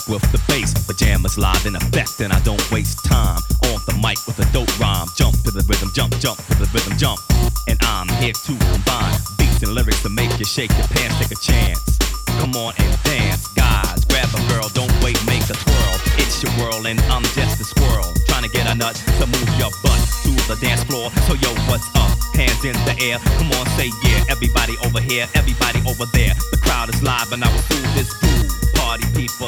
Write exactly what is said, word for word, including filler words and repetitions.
with the bass. Pajamas live in effect, and I don't waste time on the mic with a dope rhyme. Jump to the rhythm, jump, jump to the rhythm, jump. And I'm here to combine beats and lyrics to make you shake your pants, take a chance. Come on and dance, guys. Grab a girl, don't wait, make a twirl. It's your world, and I'm just a squirrel trying to get a nut to move your butt to the dance floor. So yo, what's up? Hands in the air, come on, say yeah. Everybody over here, everybody over there. The crowd is live, and I will do this groove. Party people